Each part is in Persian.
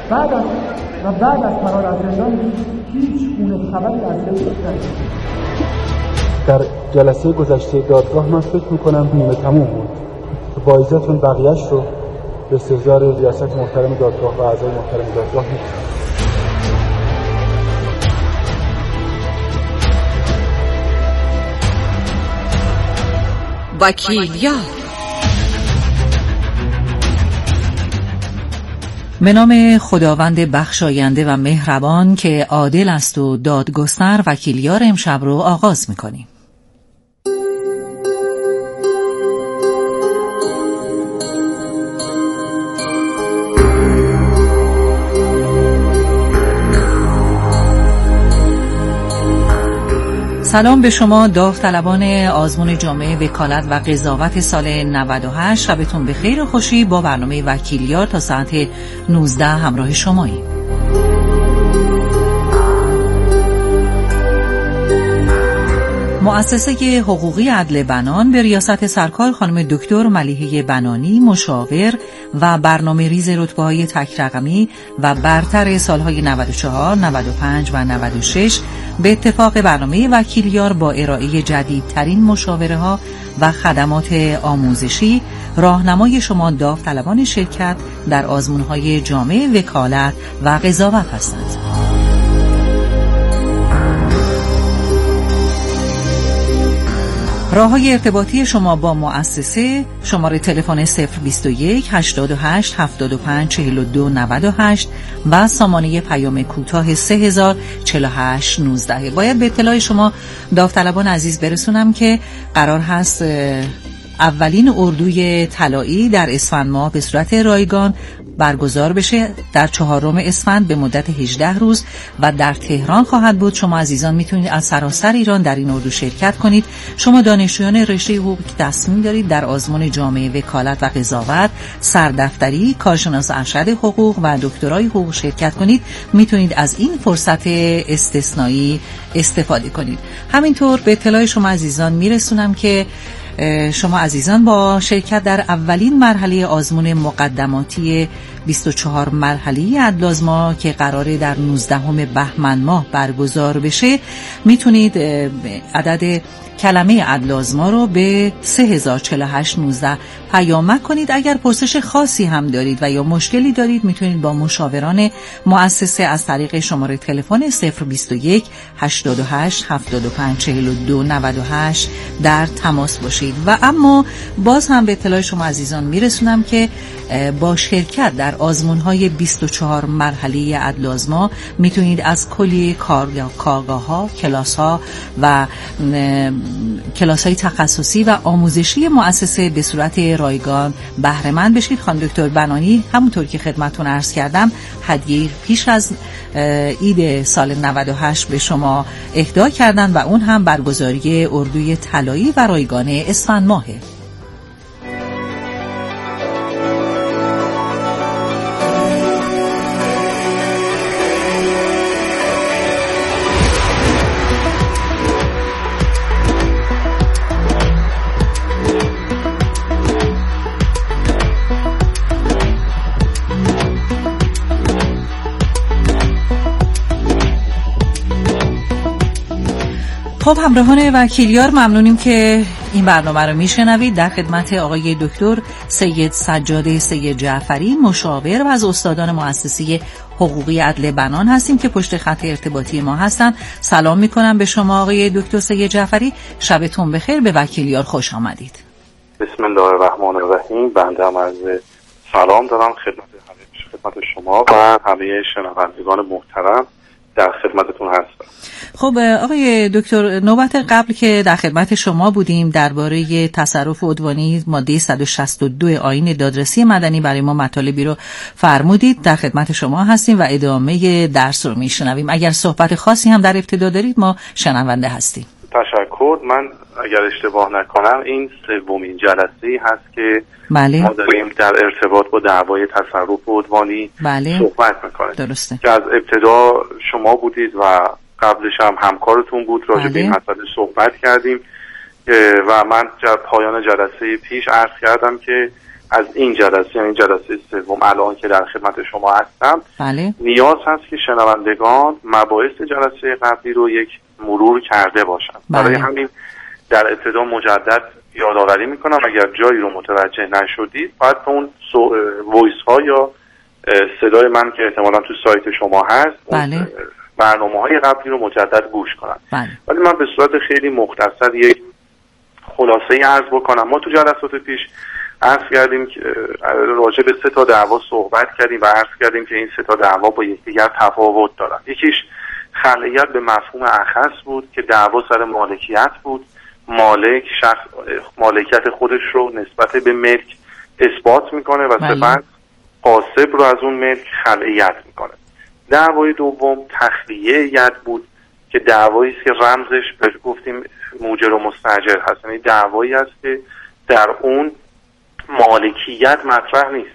بعد از فرار از زندان هیچ گونه خبری از وی نشد. در جلسه گذشته دادگاه من فکر میکنم نیمه تموم بود. با اجازهتون بقیه‌اش رو به استحضار ریاست محترم دادگاه و اعضای محترم دادگاه می‌کنم. وکیلیار. به نام خداوند بخشاینده و مهربان که عادل است و دادگستر، وکیلیار امشب رو آغاز می‌کنیم. سلام به شما داوطلبان آزمون جامعه وکالت و قضاوت سال 98. شبتون بخیر و خوشی. با برنامه وکیلیار تا ساعت 19 همراه شماییم. مؤسسه حقوقی عدل بنان به ریاست سرکار خانم دکتر ملیحه بنانی، مشاور و برنامه ریز رتبه‌های تک رقمی و برتر سالهای 94، 95 و 96 به اتفاق برنامه وکیلیار با ارائه جدیدترین مشاوره‌ها و خدمات آموزشی راهنمای شما داوطلبان شرکت در آزمون‌های جامعه وکالت و قضاوت هستند. راه‌های ارتباطی شما با مؤسسه: شماره تلفن 021 88 75 42 98 و سامانه پیام کوتاه 3000 48 19. باید به اطلاع شما داوطلبان عزیز برسونم که قرار هست اولین اردوی طلایی در اسفند ماه به صورت رایگان برگزار بشه در 4 اسفند به مدت 18 روز و در تهران خواهد بود. شما عزیزان میتونید از سراسر ایران در این اردو شرکت کنید. شما دانشجویان رشته حقوق که تصمیم دارید در آزمون جامعه وکالت و قضاوت، سردفتری، کارشناس ارشد حقوق و دکترای حقوق شرکت کنید، میتونید از این فرصت استثنایی استفاده کنید. همینطور به اطلاع شما عزیزان میرسونم که شما عزیزان با شرکت در اولین مرحله آزمون مقدماتی 24 مرحله عدل آزما که قراره در 19 بهمن ماه برگزار بشه میتونید عدد کلمه عدل آزما رو به 3048 19 پیامک کنید. اگر پرسش خاصی هم دارید و یا مشکلی دارید میتونید با مشاوران مؤسسه از طریق شماره تلفن 021 88 75 42 98 در تماس باشید. و اما باز هم به اطلاع شما عزیزان میرسونم که با شرکت در آزمون‌های 24 مرحله عدل آزما میتونید از کلی کارگاه‌ها، کلاس‌ها و کلاس‌های تخصصی و آموزشی مؤسسه به صورت رایگان بهره مند بشید. خانم دکتر بنانی همونطور که خدمتتون عرض کردم هدیه پیش از عید سال 98 به شما اهدا کردن و اون هم برگزاری اردوی طلایی و رایگان اسفند ماهه. خب همراهان وکیلیار، ممنونیم که این برنامه رو میشنوید. در خدمت آقای دکتر سید سجاده سید جعفری، مشاور و از استادان مؤسسه حقوقی عدل بنان هستیم که پشت خط ارتباطی ما هستن. سلام میکنم به شما آقای دکتر سید جعفری. شبتون بخیر. به وکیلیار خوش آمدید. بسم الله الرحمن الرحیم. بنده هم عرض سلام دارم خدمت شما و همه شنوندگان محترم در خدمتتون هستم. خب آقای دکتر، نوبت قبل که در خدمت شما بودیم درباره تصرف عدوانی ماده 162 آیین دادرسی مدنی برای ما مطالبی رو فرمودید. در خدمت شما هستیم و ادامه درس رو میشنویم. اگر صحبت خاصی هم در ابتدا دارید ما شنونده هستیم. تشکر. من اگر اشتباه نکنم این سومین جلسه‌ای هست که بله. ما داریم در ارتباط با دعوای تصرف عدوانی بله. صحبت میکنیم. درسته. که از ابتدا شما بودید و قبلش هم همکارتون بود، راجع به این مسئله صحبت کردیم و من پایان جلسه پیش عرض کردم که از این جلسه، یعنی جلسه سوم الان که در خدمت شما هستم، بله. نیاز هست که شنوندگان مباحث جلسه قبلی رو یک مرور کرده باشند. برای همین در ابتدا مجدد یادآوری میکنم اگر جایی رو متوجه نشدید باید به اون وایس ها یا صدای من که احتمالا تو سایت شما هست، بله. برنامه های قبلی رو مجدد گوش کنم. بله. ولی من به صورت خیلی مختصر یک خلاصه عرض بکنم. ما تو جلسات پیش عرض کردیم که راجع به 3 تا دعوا صحبت کردیم و عرض کردیم که این 3 تا دعوا با یکدیگر تفاوت دارن. یکیش خلعیت به مفهوم اخص بود که دعوا سر مالکیت بود. مالک شخص مالکیت خودش رو نسبت به ملک اثبات میکنه و سپس غاصب رو از اون ملک خلعیت میکنه. دعوای دوم تخلیه ید بود که دعوایی است که رمزش بهش گفتیم موجر و مستاجر هست، یعنی دعوایی است که در اون مالکیت مطرح نیست،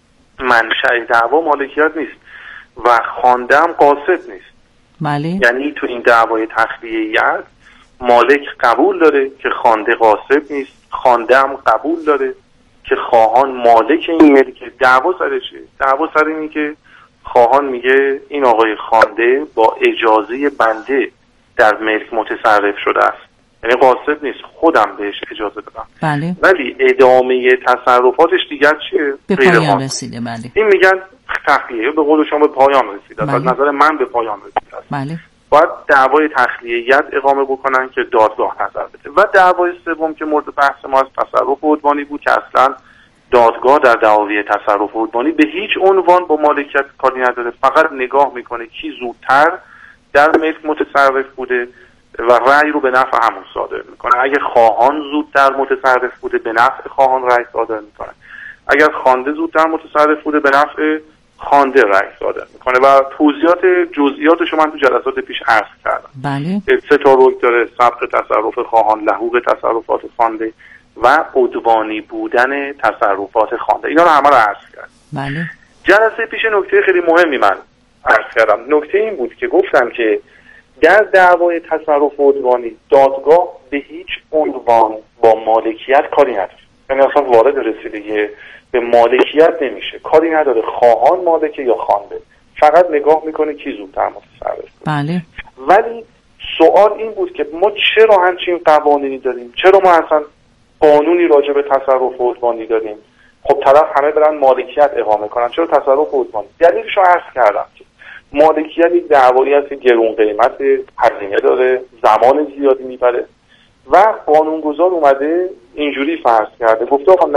منشأ دعوا مالکیت نیست و خوانده هم غاصب نیست. بله. یعنی تو این دعوای تخلیه ید مالک قبول داره که خوانده غاصب نیست، خوانده هم قبول داره که خواهان مالک این ملک. دعوا سرشه، دعوا سر اینه که خواهان میگه این آقای خوانده با اجازه بنده در ملک متصرف شده است، یعنی غاصب نیست، خودم بهش اجازه دادم. بله. ولی ادامه تصرفاتش دیگر چیه؟ به پایان رسیده. بله. این میگن تخلیه، به قول شما به پایان رسیده. بله. از نظر من به پایان رسیده است. بله. باید دعوای تخلیه‌یت اقامه بکنن که دادگاه نظر بده. و دعوای سوم که مورد بحث ما از تصرف عدوانی بود که اصلا دادگاه در دعاوی تصرف عدوانی به هیچ عنوان با مالکیت کاری نداره، فقط نگاه میکنه کی زودتر در ملک متصرف بوده و رأی رو به نفع همون صادر میکنه. اگر خواهان زودتر متصرف بوده به نفع خواهان رأی صادر میکنه، اگر خوانده زودتر متصرف بوده به نفع خوانده رأی صادر میکنه. و توضیحات جزئیاتش من تو جلسات پیش عرض کردم. بله. 3 تا رکن داره: سبق تصرف خواهان، لحوق تصرفات خوانده و عدوانی بودن تصرفات خوانده. اینا رو همه رو عرض کردم. بله. جلسه پیش نکته خیلی مهمی من عرض کردم. نکته این بود که گفتم که در دعوای تصرف عدوانی دادگاه به هیچ عنوان با مالکیت کاری نداره، یعنی اصلا وارد رسیدگی به مالکیت نمیشه، کاری نداره خواهان مالکه یا خوانده، فقط نگاه میکنه کی زودتر متصرف. بله. ولی سوال این بود که ما چرا همچین قوانینی داریم؟ چرا ما اصلا قانونی راجع به تصرف عدوانی داریم؟ خب طرف همه برن مالکیت اقامه کنن، چرا تصرف عدوانی؟ دلیلش رو عرض کردم که مالکیت یک دعوایی هست که گرون قیمت، هزینه داره، زمان زیادی میبره و قانونگذار اومده اینجوری فرض کرده، گفته آقا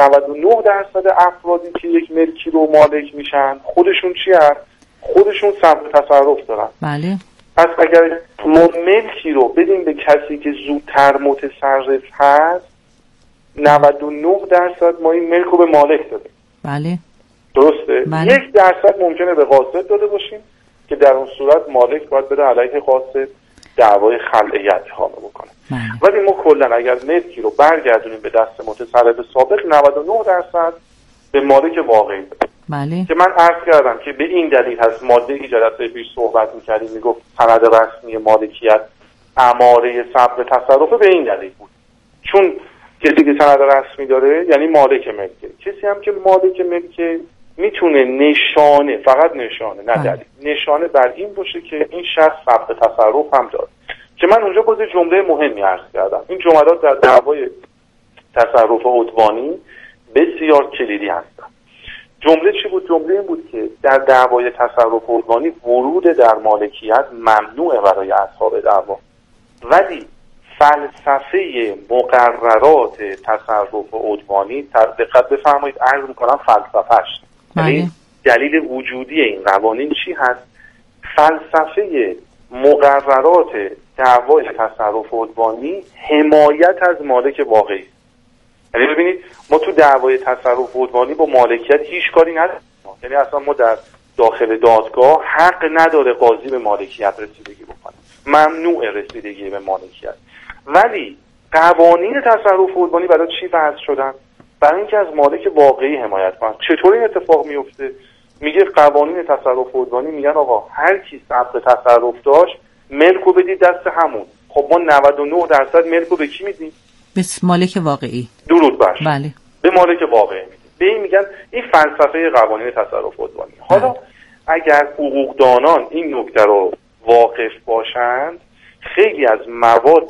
99% افرادی که یک ملکی رو مالک میشن خودشون چی هست؟ خودشون سبب تصرف دارن. بله. پس اگر ما ملکی رو بدیم به کسی که زودتر متصرف هست 99% ما این ملک رو به مالک دادیم. بله. درسته؟ بله. 1% ممکنه به غاصب داده باشیم که در اون صورت مالک باید بده علیه غاصب دعوای خلعیت اقامه بکنه. ولی ما کلا اگر ملکی رو برگردونیم به دست متصرف سابق 99% به مالک واقعی بده. بله. که من عرض کردم که به این دلیل هست ماده که جلسه پیش صحبت می‌کردیم میگفت سند رسمی مالکیت اماره ثبت تصرف، به این دلیل بود چون کسی که سند رسمی داره یعنی مالک ملکه. کسی هم که مالک ملکه میتونه نشانه، فقط نشانه نه دلیل، نشانه بر این باشه که این شخص ثبت تصرف هم داره. که من اونجا باز جمله مهمی عرض کردم، این جملات در دعوای تصرف عدوانی بسیار کلیدی هستن. جمله چی بود؟ جمله این بود که در دعوای تصرف عدوانی ورود در مالکیت ممنوعه برای اصحاب دعوا، ولی فلسفه مقررات تصرف عدوانی، دقت بفرمایید عرض میکنم فلسفهش، یعنی دلیل وجودی این قوانین چی هست؟ فلسفه مقررات دعوای تصرف عدوانی حمایت از مالک واقعی. یعنی ببینید ما تو دعوای تصرف عدوانی با مالکیت هیچ کاری نداریم، یعنی اصلا ما در داخل دادگاه حق نداره قاضی به مالکیت رسیدگی بکنه، ممنوع رسیدگی به مالکیت. ولی قوانین تصرف عدوانی برای چی وضع شدن؟ برای اینکه از مالک واقعی حمایت کنن. چطور این اتفاق میفته؟ میگه قوانین تصرف عدوانی میگن آقا هر کی ثبت تصرف داشت ملک رو بدید دست همون. خب ما 99% ملک رو به کی میدیم؟ به مالک واقعی. درود بر. بله. به مالک واقعی میدیم. به این میگن این فلسفه قوانین تصرف عدوانی. حالا اگر حقوقدانان این نکته رو واقف باشند، خیلی از مواد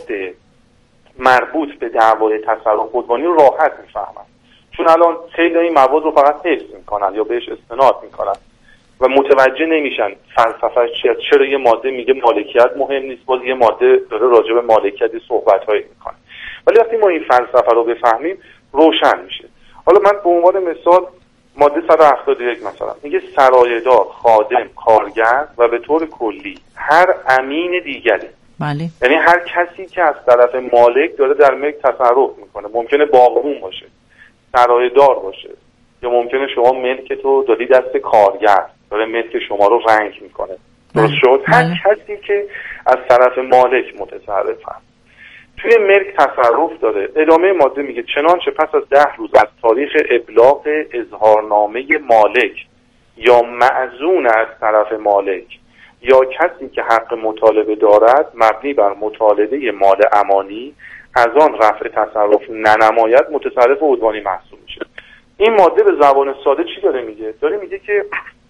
مربوط به دعوای تصرف عدوانی رو راحت میفهمن، چون الان خیلی این مواد رو فقط حفظ میکنن یا بهش استناد میکنن و متوجه نمیشن فلسفه‌اش چیه. چرا یه ماده میگه مالکیت مهم نیست، باز یه ماده داره راجع به مالکیت صحبت‌هایی میکنه. ولی وقتی ما این فلسفه رو بفهمیم روشن میشه. حالا من به عنوان مثال ماده 171 مثلا میگه سرایه‌دار، خادم، کارگر و به طور کلی هر امین دیگری. بله. یعنی هر کسی که از طرف مالک داره در ملک تصرف میکنه، ممکنه باغبون باشه، سرایه‌دار باشه، یا ممکنه شما ملک تو دادی دست کارگر داره ملک شما رو رنگ میکنه. درست شد؟ هر کسی که از طرف مالک متصرف هست توی ملک تصرف داره. ادامه ماده میگه چنانچه پس از 10 روز از تاریخ ابلاغ اظهارنامه مالک یا معزون از طرف مالک یا کسی که حق مطالبه دارد مبنی بر مطالبه مال امانی از آن رفع تصرف ننماید، متصرف عدوانی محسوب میشه. این ماده به زبان ساده چی داره میگه؟ داره میگه که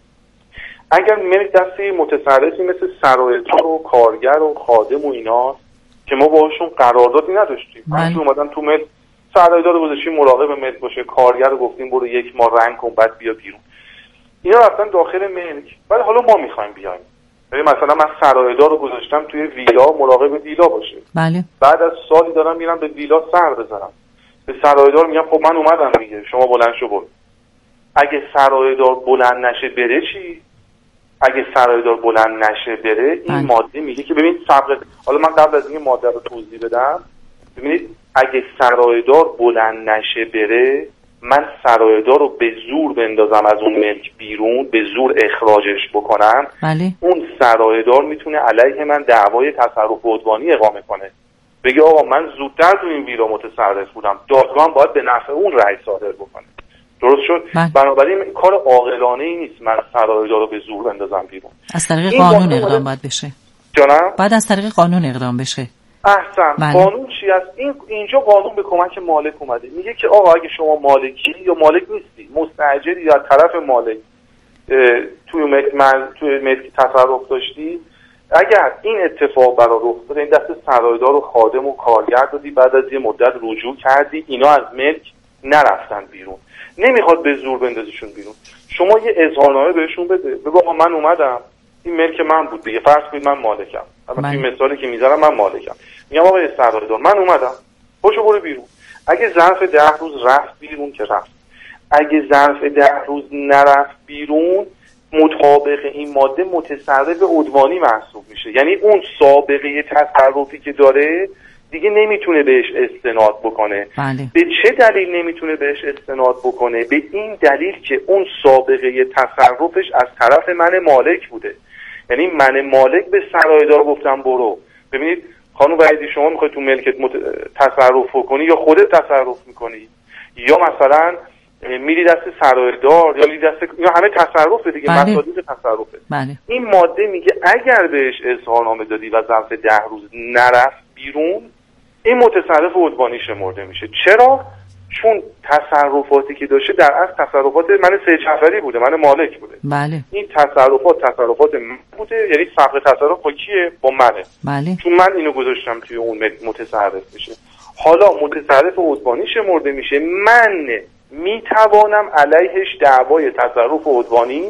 اگر ملک دستی متصرفی مثل سرایه‌دار و کارگر و خادم و اینا که ما باهاشون قراردادی نداشتیم، من اومدم تو ملک سرایه‌دار رو گذاشتیم مراقب ملک باشه، کارگر رو گفتیم برو 1 ماه رنگ کن بعد بیا بیرون، اینا رفتن داخل ملک. ولی حالا ما میخوایم بیایم، مثلا من سرایه‌دار رو گذاشتم توی ویلا مراقب ویلا باشه. بله. بعد از سالی دارم میرم به ویلا سر بزنم، به سرایه‌دار میگم خب من اومدم دیگه، شما بلند شو برو. اگه سرایه‌دار بلند نشه بره چی؟ اگه سرایه‌دار بلند نشه بره، این ماده میگه که ببین صبر. حالا من قبل از اینکه ماده رو توضیح بدم، ببینید اگه سرایه‌دار بلند نشه بره، من سرایه‌دار رو به زور بندازم از اون ملک بیرون، به زور اخراجش بکنم. بله. اون سرایه‌دار میتونه علیه من دعوای تصرف عدوانی اقامه کنه، بگه آقا من زودتر تو این ویلا متصرف بودم، دادگاه باید به نفع اون رأی صادر بکنه. درست شد؟ بنابراین کار عاقلانه ای نیست من سرایه‌دار رو به زور بندازم بیرون. از طریق قانون اقدام باید بشه. جانم؟ بعد از طریق قانون اقدام بشه. احسن. قانون چی است؟ اینجا قانون به کمک مالک اومده، میگه که آقا اگه شما مالکی یا مالک نیستی، مستاجری یا طرف مالک توی ملک تصرف داشتی، اگر این اتفاق برای رخ داد، این دست سرایه‌دار و خادم و کارگر دادی، بعد از یه مدت رجوع کردی، اینا از ملک نرفتن بیرون، نمیخواد به زور بندازیشون بیرون، شما یه اظهارنامه بهشون بده، بگو آقا من اومدم این ملک من بود دیگه، فرض کنید من مالکم، این مثالی که میذارم من مالکم، میگم آقا سرایه‌دار من اومدم، پاشو برو بیرون. اگه ظرف 10 روز رفت بیرون که رفت، اگه ظرف 10 روز نرفت بیرون، مطابق این ماده متصرف عدوانی محسوب میشه. یعنی اون سابقه تصرفی که داره دیگه نمیتونه بهش استناد بکنه. بله. به چه دلیل نمیتونه بهش استناد بکنه؟ به این دلیل که اون سابقه تصرفش از طرف من مالک بوده. یعنی من مالک به سرایه‌دار گفتم برو. ببینید خانم وحیدی، شما میخوای تو ملکت تصرف کنی یا خودت تصرف میکنی، یا مثلا میری دست سرایه‌دار یا میری دست، یا همه تصرفه دیگه. بله. مصادیق تصرفه. بله. این ماده میگه اگر بهش اظهارنامه دادی و ظرف 10 روز نرفت بیرون، این متصرف عدوانی شمرده میشه. چرا؟ چون تصرفاتی که داشته در اصل تصرفات من سید جعفری بوده، من مالک بوده. بله. این تصرفات من بوده، یعنی صبر تصرف با کیه؟ با منه. بله. چون من اینو گذاشتم توی اون متصرف میشه. حالا متصرف عدوانی شمرده میشه، من میتوانم علیهش دعوای تصرف عدوانی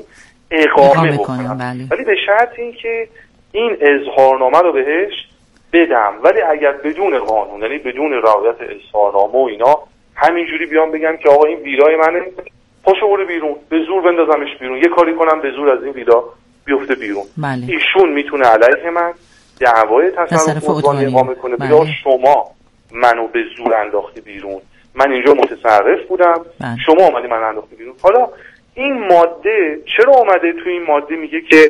اقامه بکنم. بله. ولی به شرط این که این اظهارنامه رو بهش بدم. ولی اگر بدون قانون، یعنی بدون رعایت اظهارنامه و اینا، همینجوری بیام بگم که آقا این ویلای منه، پاشو برو بیرون، به زور بندازمش بیرون، یه کاری کنم به زور از این ویلا بیفته بیرون. بله. ایشون میتونه علیه من دعوای تصرف عدوانی اقامه کنه. بله. یا شما منو به زور انداختی بیرون، من اینجا متصرف بودم. بله. شما اومدی من انداختی بیرون. حالا این ماده چرا اومده توی این ماده میگه که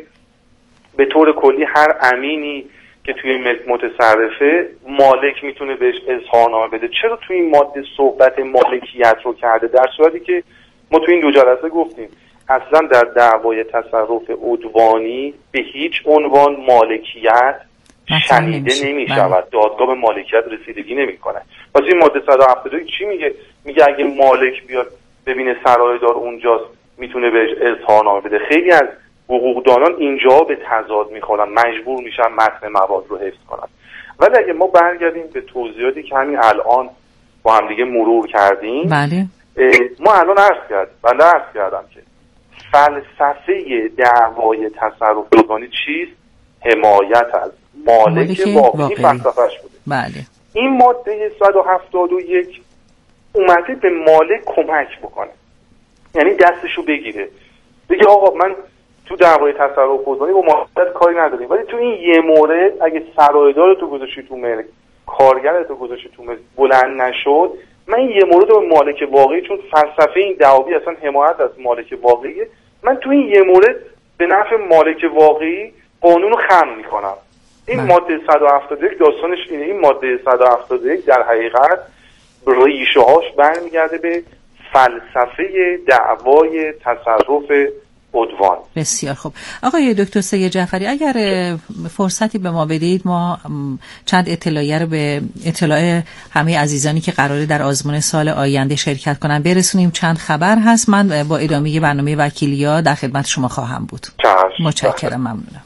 به طور کلی هر امینی که توی ملک متصرفه مالک میتونه بهش اظهارنامه بده؟ چرا توی این ماده صحبت مالکیت رو کرده، در صورتی که ما توی این 2 جلسه گفتیم اصلا در دعوای تصرف عدوانی به هیچ عنوان مالکیت شنیده نمی شود، دادگاه به مالکیت رسیدگی نمی کنه. پس این ماده 172 چی میگه؟ میگه اگه مالک بیاد ببینه سرایه‌دار اونجاست میتونه بهش اظهارنامه بده. خیلی از حقوقدانان اینجا به تضاد میخورن، مجبور میشن متن مواد رو حفظ کنن. ولی اگه ما برگردیم به توضیحاتی که همین الان با هم دیگه مرور کردیم، بله ما الان عرض کردم که فلسفه دعوای تصرف ارگانی چیست؟ حمایت از مالک واقعی فلسفه‌اش بوده. بله. این ماده 171 اومده به مالک کمک بکنه، یعنی دستشو بگیره، بگه آقا من تو دعوای تصرف ارگانی با مالک کاری نداریم، ولی تو این یه مورد اگه سرایه‌دار تو گذاشتی تو ملک، کارگر تو گذاشتی تو ملک، بلند نشد، من این یه مورد به مالک واقعی، چون فلسفه این دعاوی اصلا حمایت از مالک واقعیه، من تو این یه مورد به نفع مالک واقعی قانون رو خم میکنم. این ماده 171 داستانش اینه. این ماده 171 در حقیقت ریشه هاش برمیگرده به فلسفه دعوای تصرف عدوان. بسیار خوب. آقای دکتر سید جعفری، اگر فرصتی به ما بدید، ما چند اطلاعیه رو به اطلاع همه عزیزانی که قراره در آزمون سال آینده شرکت کنن برسونیم. چند خبر هست، من با ادامه برنامه وکیلیا در خدمت شما خواهم بود. متشکرم، ممنونم.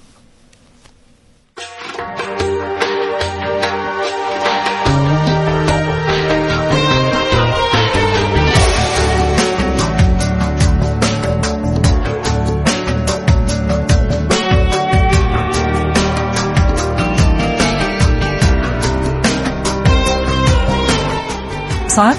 ساعت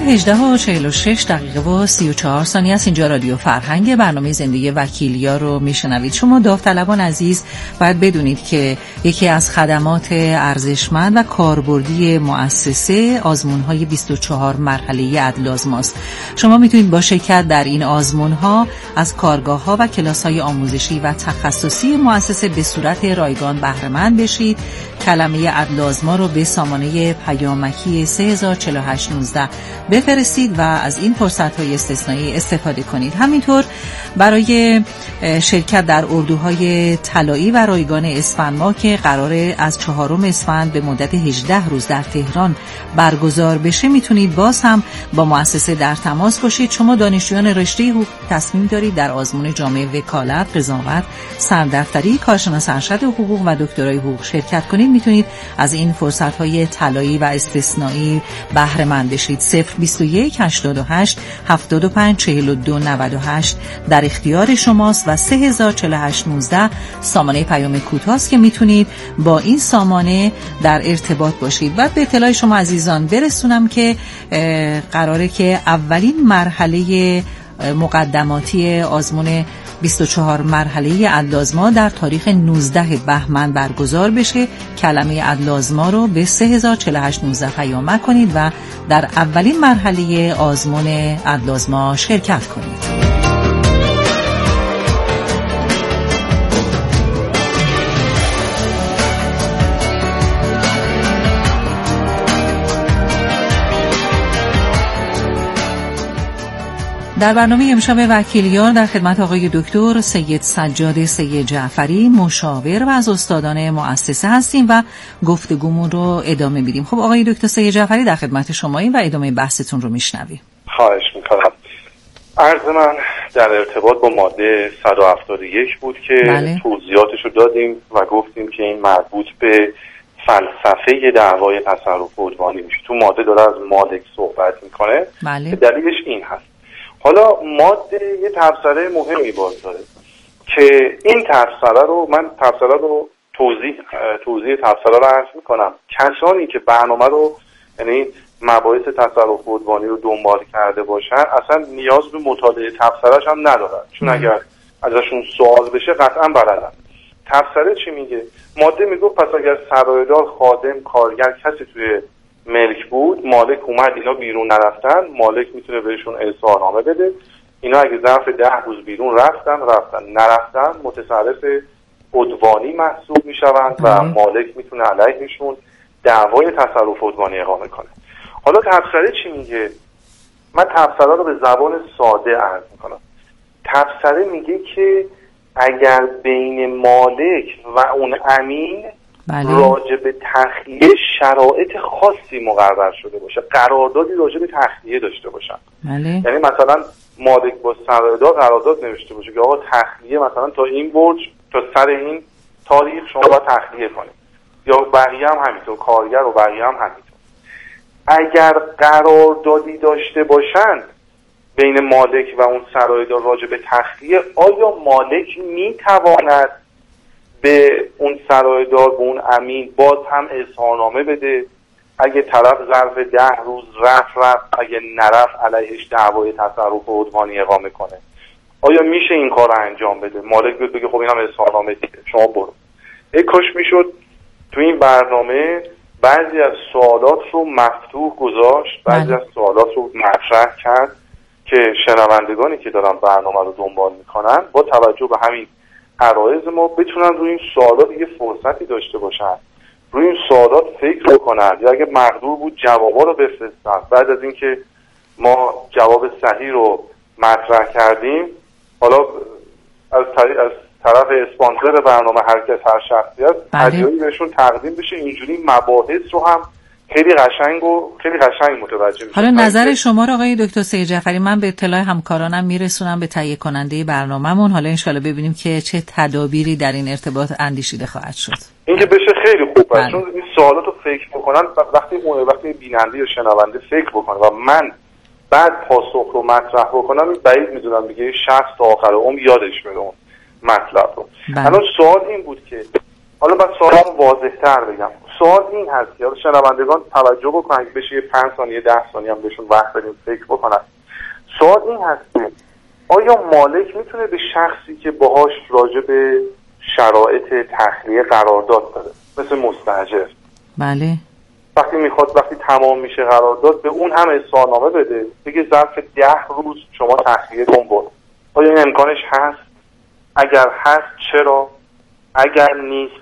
18:46 است. اینجا رادیو فرهنگ، برنامه زندگی وکیلیا رو میشنوید. شما داوطلبان عزیز باید بدونید که یکی از خدمات ارزشمند و کاربردی مؤسسه آزمون‌های 24 مرحله‌ای عدل‌آزماست. شما میتونید با شرکت در این آزمون‌ها از کارگاه‌ها و کلاس‌های آموزشی و تخصصی مؤسسه به صورت رایگان بهره مند بشید. کلمه عدل‌آزما رو به سامانه پیامکی 304819 بفرستید و از این فرصت‌های استثنایی استفاده کنید. همینطور برای شرکت در اردوهای طلایی و رایگان اسفند ماه که قراره از 4 اسفند به مدت 18 روز در تهران برگزار بشه، میتونید باز هم با مؤسسه در تماس باشید. شما دانشجویان رشته حقوق تصمیم دارید در آزمون جامع وکالت، قضاوت، سردفتری، کارشناس ارشد حقوق و دکترای حقوق شرکت کنید، میتونید از این فرصت‌های طلایی و استثنایی بهره مند بشید. 021 88 75 42 98 در اختیار شماست و 304819 سامانه پیام کوتاه است که میتونید با این سامانه در ارتباط باشید. و به اطلاع شما عزیزان برسونم که قراره که اولین مرحله مقدماتی آزمون 24 مرحله عدل‌آزما در تاریخ 19 بهمن برگزار بشه. کلمه عدل‌آزما رو به 304819 پیام کنید و در اولین مرحله آزمون عدل‌آزما شرکت کنید. در برنامه امشب وکیلیان در خدمت آقای دکتر سید سجاد سید جعفری، مشاور و از استادان مؤسسه هستیم و گفتگومون رو ادامه میدیم. خب آقای دکتر سید جعفری در خدمت شماییم و ادامه بحثتون رو میشنویم. خواهش میکنم. عرض من در ارتباط با ماده 171 بود که توضیحاتش رو دادیم و گفتیم که این مربوط به فلسفه دعوای تصرف عدوانی میشه. تو ماده داره از مالک صحبت میکنه. دلیلش این هست. حالا ماده یه تبصره مهمی باز داره که این تبصره رو من توضیح تبصره رو عرض میکنم. کسانی که برنامه رو، یعنی مباحث تصرف عدوانی رو دنبال کرده باشن اصلا نیاز به مطالعه تبصره‌اش هم ندارن، چون اگر ازشون سوال بشه قطعا بلدن. تبصره چی میگه؟ ماده میگه پس اگر سرایه‌دار، خادم، کارگر کسی توی ملک بود، مالک اومد اینا بیرون نرفتن، مالک میتونه بهشون اظهارنامه بده. اینا اگه ظرف 10 روز بیرون رفتن نرفتن متصرف عدوانی محسوب میشوند و مالک میتونه علیهشون دعوای تصرف عدوانی اقامه کنه. حالا تبصره چی میگه؟ من تبصره رو به زبان ساده عرض میکنم. تبصره میگه که اگر بین مالک و اون امین راجع به تخلیه شرایط خاصی مقرر شده باشه، قراردادی راجع به تخلیه داشته باشن، یعنی مثلا مالک با سرایدار قرارداد نوشته باشه که آقا تخلیه مثلا تا این برج تا سر این تاریخ شما باید تخلیه کنید، یا بقیه هم همینطور، کارگر و بقیه هم همینطور. اگر قراردادی داشته باشند بین مالک و اون سرایدار راجع به تخلیه، آیا مالک میتواند به اون سرایدار، به اون امین باز هم اظهارنامه بده؟ اگه طرف ظرف 10 روز رفت، اگه نرفت علیهش دعوای تصرف عدوانی اقامه کنه، آیا میشه این کار رو انجام بده؟ مالک بیاد بگه خب اینم اظهارنامه دیگه، شما برو. کاش میشد تو این برنامه بعضی از سوالات رو مفتوح گذاشت، بعضی از سوالات رو مطرح کرد که شنوندگانی که دارن برنامه رو دنبال میکنن با توجه به همین عرایض ما بتونن روی این سوالات یه فرصتی داشته باشن، روی این سوالات فکر بکنن، یا اگه مقدور بود جوابا رو بفرستن. بعد از اینکه ما جواب صحیح رو مطرح کردیم، حالا از طرف اسپانسر برنامه هر شخصیت هدیه‌ای بهشون تقدیم بشه، اینجوری مباحث رو هم خیلی قشنگ متوجه میشه. حالا نظر شما رو آقای دکتر سید جعفری من به اطلاع همکارانم میرسونم، به تهیه کننده برنامه‌مون. حالا انشالله ببینیم که چه تدابیری در این ارتباط اندیشیده خواهد شد. این که بشه خیلی خوبه، چون این سوالات رو فکر بکنن، وقتی بیننده یا شنونده فکر بکنه و من بعد پاسخ رو مطرح بکنم، این بعید میدونم دیگه شخص تا آخر عمر یادش بره اون مطلب رو. الان سوال این بود که، حالا من سوالم واضح‌تر بگم، سوال این هست که شنوندگان توجه بکنن، که بشه 5 ثانیه 10 ثانیه هم بهشون وقت بدیم فکر بکنن. سوال این هست که آیا مالک میتونه به شخصی که باهاش راجع به شرایط تخلیه قرارداد داره، مثل مستاجر، بله، وقتی تمام میشه قرارداد به اون هم اظهارنامه بده، بگه ظرف 10 روز شما تخلیه کن برو؟ آیا این امکانش هست؟ اگر هست چرا؟ اگر نیست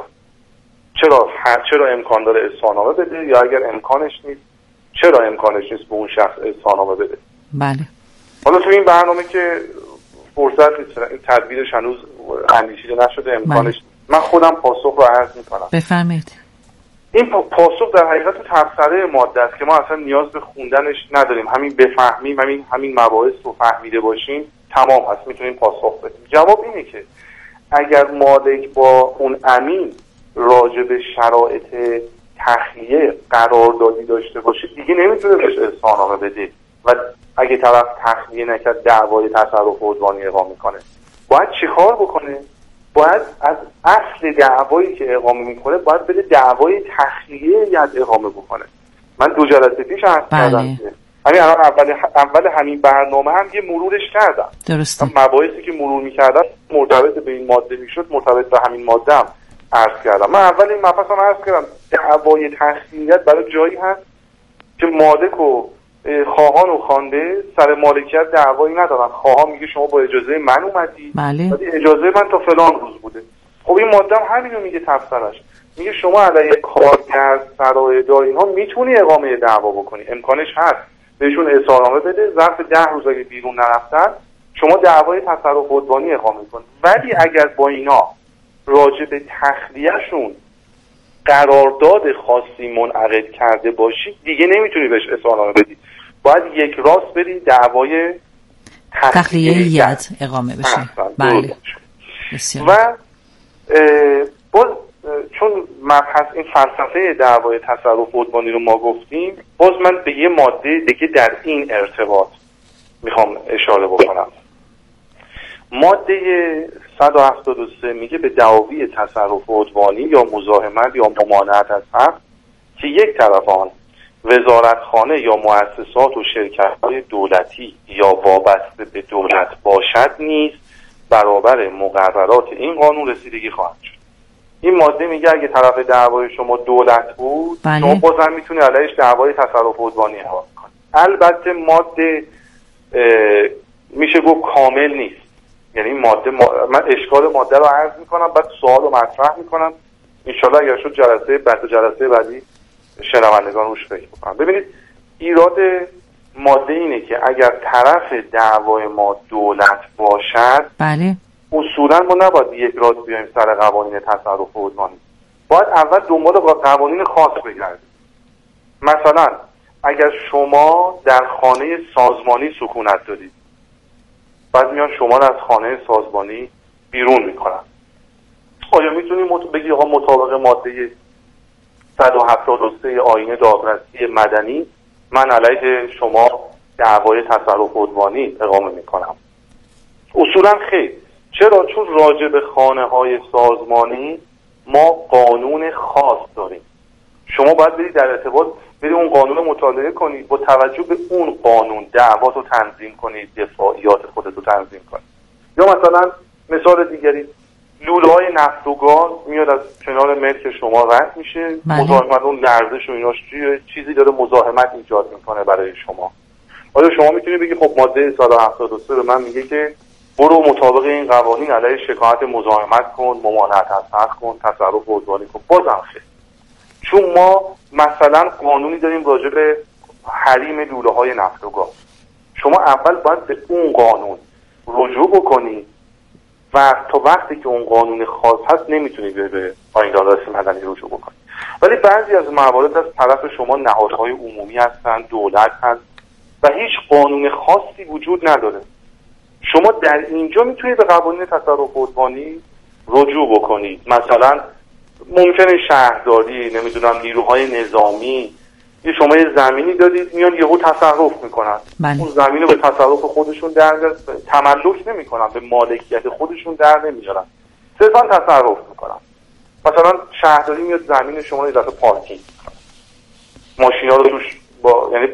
چرا امکان داره اظهارنامه بده؟ یا اگر امکانش نیست چرا امکانش نیست به اون شخص اظهارنامه بده؟ بله. حالا تو این برنامه که فرصت نیست، این تدبیرش هنوز اندیشیده نشده، امکانش نیست. من خودم پاسخ رو عرض میکنم. بفرمایید. این پاسخ در حقیقت تو تبصره ماده است که ما اصلا نیاز به خوندنش نداریم، همین بفهمیم، همین مباحث رو فهمیده باشیم تمام هست، میتونیم پاسخ بدیم. جواب اینه که اگر مالک با اون امین راجع به شرایط تخلیه قراردادی داشته باشه، دیگه نمیتونه بهش اظهارنامه بده و اگه طرف تخلیه نکرد دعوای تصرف عدوانی اقامه کنه. باید چیکار بکنه؟ باید از اصل دعوایی که اقامه میکنه باید بده دعوای تخلیه یاد اقامه بکنه. من 2 جلسه پیش عرض کردم که اول همین برنامه هم یه مرورش کردم. درسته. مباحثی که مرور میکردم مرتبط به این ماده میشد، مرتبط به همین ماده هم عرض کردم. من اول این مبحث هم عرض کردم دعوای تخلیت برای جایی هست که مالک و خواهان و خوانده سر مالکیت دعوایی ندارن. خواهان میگه شما با اجازه من اومدی، بله. ولی اجازه من تا فلان روز بوده. خب این ماده هم همینو میگه تفسیرش، میگه شما علیه کارگر، سرایدار اینها میتونی اقامه دعوا بکنی، امکانش هست، بهشون اظهارنامه بده، ظرف 10 روز اگه بیرون نرفتن شما دعوای تصرف عدوانی اقامه کن. ولی اگر با اینا راجع به تخلیهشون قرارداد خاصی منعقد کرده باشی، دیگه نمیتونی بهش اظهارنامه بدی، باید یک راست بری دعوای تخلیه ید اقامه بشه. بله. و چون مبحث این فلسفه دعوای تصرف عدوانی رو ما گفتیم، باز من به یه ماده دیگه در این ارتباط میخوام اشاره بکنم. ماده 173 میگه به دعاوی تصرف عدوانی یا مزاحمت یا ممانعت از حق که یک طرف آن وزارتخانه یا مؤسسات و شرکت‌های دولتی یا وابسته به دولت باشد نیز برابر مقررات این قانون رسیدگی خواهد شد. این ماده میگه اگه طرف دعوای شما دولت بود، بله. شما بازم میتونی علیهش دعوای تصرف عدوانی اقامه کنی. البته ماده میشه گفت کامل نیست، یعنی ماده من اشکال ماده رو عرض میکنم، بعد سوال رو مطرح میکنم، انشالله اگر شد جلسه بعدی شنوندگان روش فکر بکنم. ببینید ایراد ماده اینه که اگر طرف دعوای ما دولت باشد، بله، اصولا ما نباید یک راست بیایم سر قوانین تصرف عدوانی، باید اول دنبال قوانین خاص بگردیم. مثلا اگر شما در خانه سازمانی سکونت دارید بعد میان شما رو از خانه سازمانی بیرون میکنن. آیا میتونیم بگی آقا مطابق ماده 173 آیین دادرسی مدنی من علیه شما دعوای تصرف عدوانی اقامه میکنم؟ اصولا خیر. چرا؟ چون راجع به خانه های سازمانی ما قانون خاص داریم. شما باید برید در ارتباط برید اون قانون مطالعه کنید، با توجه به اون قانون دعوات رو تنظیم کنید، دفاعیات خودت رو تنظیم کنید. یا مثلا مثال دیگری، لوله‌های نفت و گاز میاد از کنار ملک شما رد میشه، مزاحمت اون لرزش و ایناش چیزی داره مزاحمت ایجاد میکنه برای شما. آیا شما میتونید بگی خب ماده 173 به من میگه که برو مطابق این قوانین علیه شکایت مزاحمت کن، ممانعت از حق کن، تصرف عدوانی کن؟ بازم خیر. چون ما مثلا قانونی داریم راجع به حریم لوله‌های نفت و گاز. شما اول باید به اون قانون رجوع بکنی و تا وقتی که اون قانون خاص هست نمیتونی به آیین دادرسی مدنی رجوع بکنی. ولی بعضی از موارد از طرف شما نهادهای عمومی هستن، دولت هست و هیچ قانون خاصی وجود نداره. شما در اینجا میتونید به قوانین تصرف عدوانی رجوع بکنید. مثلا ممکنه شهرداری، نمیدونم نیروهای نظامی، یه شما یه زمینی دادید میان یهو تصرف میکنن، اون زمین رو به تصرف خودشون در تملک نمیکنن، به مالکیت خودشون در نمیارن، صرفا تصرف میکنن. مثلا شهرداری میاد زمین شما رو یه دفعه پارکینگ میکنه، ماشینا رو توش یعنی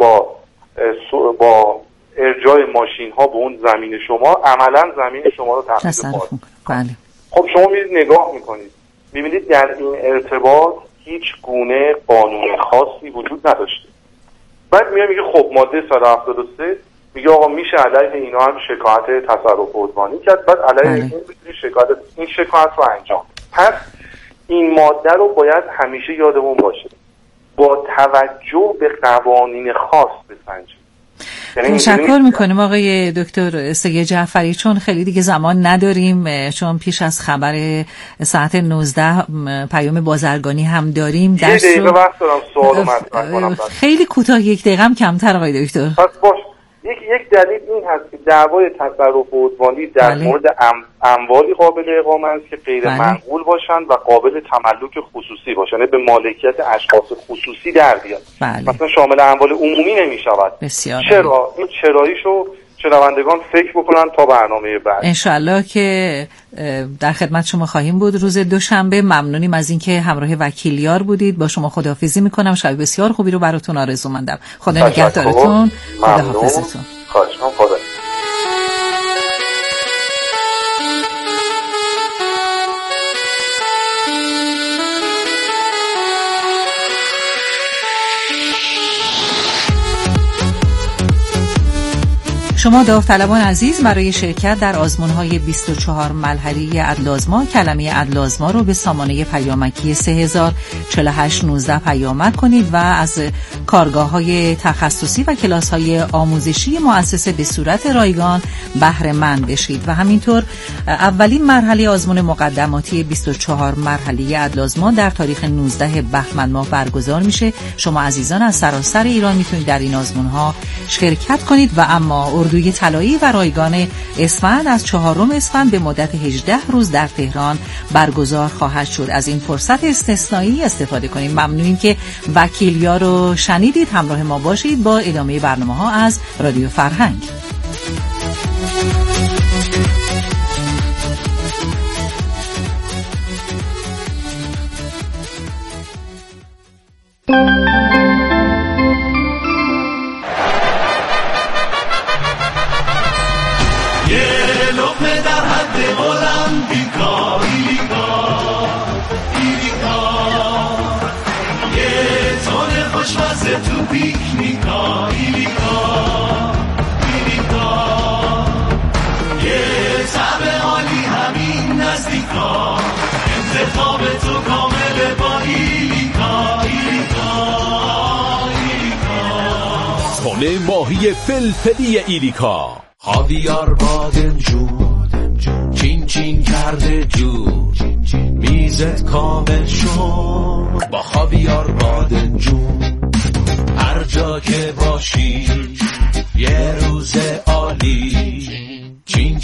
با ارجاع ماشین ها به اون زمین شما عملا زمین شما رو تحویل پارکینگ. خب شما میرید نگاه میکنید میبینید در این ارتباط هیچ گونه قانون خاصی وجود نداشته. بعد میگه خب ماده 173 میگه آقا میشه علیه اینا هم شکایت تصرف عدوانی کرد، بعد علیه این میتونی این شکایت رو انجام. پس این ماده رو باید همیشه یادمون باشه، با توجه به قوانین خاص بسنجیم. تشکر میکنیم آقای دکتر سید جعفری، چون خیلی دیگه زمان نداریم، چون پیش از خبر ساعت 19 پیام بازرگانی هم داریم. یه دقیقه وقت دارم سوالو مطرح کنم. خیلی کوتاه، 1 دقیقه هم کمتر آقای دکتر. پس باش، یک دلیل این هست که دعوای تصرف عدوانی در مورد اموالی قابل اقامه است که غیر منقول باشند و قابل تملک خصوصی باشند، به مالکیت اشخاص خصوصی در بیاد. مثلا شامل اموال عمومی نمیشود. چرا؟ این چراییشو شنوندگان فکر بکنن تا برنامه بعد. انشالله که در خدمت شما خواهیم بود روز دوشنبه. ممنونیم از اینکه همراه وکیلیار بودید. با شما خداحافظی میکنم. شب بسیار خوبی رو براتون آرزومندم. خدا نگهدارتون. خداحافظتون. خواهش می‌کنم. خدا. شما داوطلبان عزیز برای شرکت در آزمون‌های 24 مرحله‌ای عدل‌آزما کلمه عدل‌آزما رو به سامانه پیامکی 304819 پیامک کنید و از کارگاه‌های تخصصی و کلاس‌های آموزشی مؤسسه به صورت رایگان بهره مند بشید. و همینطور اولین مرحله آزمون مقدماتی 24 مرحله‌ای عدل‌آزما در تاریخ 19 بهمن ماه برگزار میشه. شما عزیزان از سراسر ایران میتونید در این آزمون‌ها شرکت کنید. و اما اردوی طلایی و رایگان اسفند از 4 اسفند به مدت 18 روز در تهران برگزار خواهد شد. از این فرصت استثنایی استفاده کنید. ممنونیم که وکیلیار رو شنیدید. همراه ما باشید با ادامه برنامه‌ها از رادیو فرهنگ. ماهی فلفلی ایریکا، خاویار بادمجون چین چین کرده جون، میزت کامل شد با خاویار بادمجون. هر جا که باشی یه روز عالی، چین